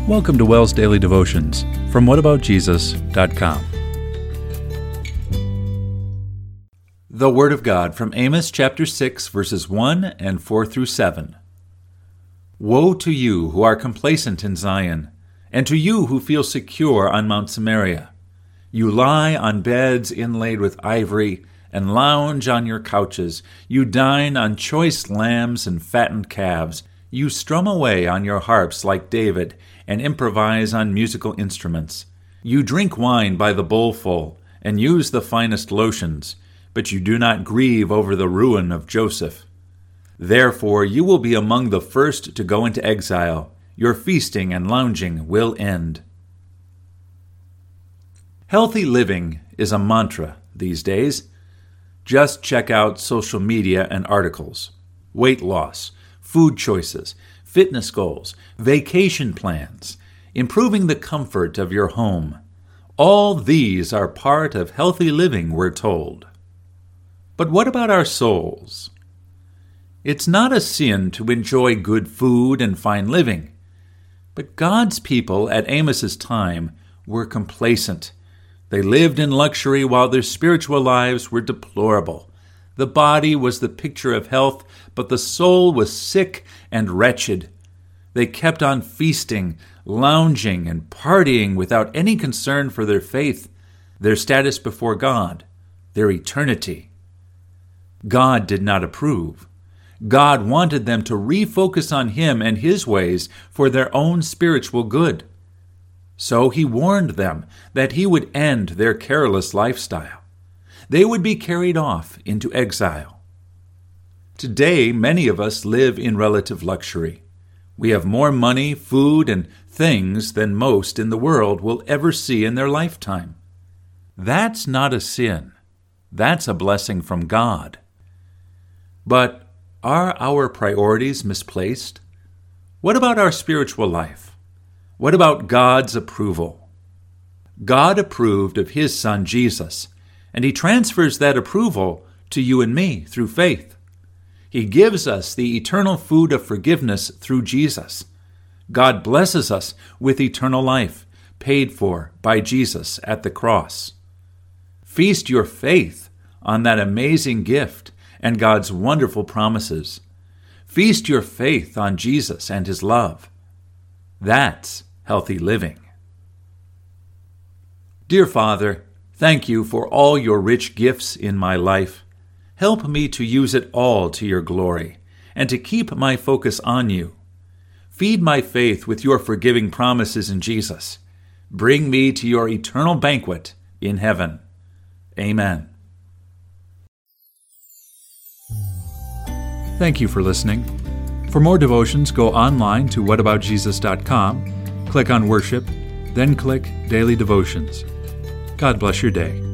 Welcome to WELL's Daily Devotions from whataboutjesus.com. The Word of God from Amos chapter 6, verses 1 and 4 through 7. Woe to you who are complacent in Zion, and to you who feel secure on Mount Samaria. You lie on beds inlaid with ivory, and lounge on your couches. You dine on choice lambs and fattened calves. You strum away on your harps like David, and improvise on musical instruments. You drink wine by the bowlful, and use the finest lotions, but you do not grieve over the ruin of Joseph. Therefore you will be among the first to go into exile. Your feasting and lounging will end. Healthy living is a mantra these days. Just check out social media and articles. Weight loss, food choices, fitness goals, vacation plans, improving the comfort of your home. All these are part of healthy living, we're told. But what about our souls? It's not a sin to enjoy good food and fine living. But God's people at Amos's time were complacent. They lived in luxury while their spiritual lives were deplorable. The body was the picture of health, but the soul was sick and wretched. They kept on feasting, lounging, and partying without any concern for their faith, their status before God, their eternity. God did not approve. God wanted them to refocus on Him and His ways for their own spiritual good. So He warned them that He would end their careless lifestyle. They would be carried off into exile. Today, many of us live in relative luxury. We have more money, food, and things than most in the world will ever see in their lifetime. That's not a sin. That's a blessing from God. But are our priorities misplaced? What about our spiritual life? What about God's approval? God approved of His Son Jesus, and He transfers that approval to you and me through faith. He gives us the eternal food of forgiveness through Jesus. God blesses us with eternal life, paid for by Jesus at the cross. Feast your faith on that amazing gift and God's wonderful promises. Feast your faith on Jesus and His love. That's healthy living. Dear Father, thank you for all your rich gifts in my life. Help me to use it all to your glory and to keep my focus on you. Feed my faith with your forgiving promises in Jesus. Bring me to your eternal banquet in heaven. Amen. Thank you for listening. For more devotions, go online to whataboutjesus.com, click on Worship, then click Daily Devotions. God bless your day.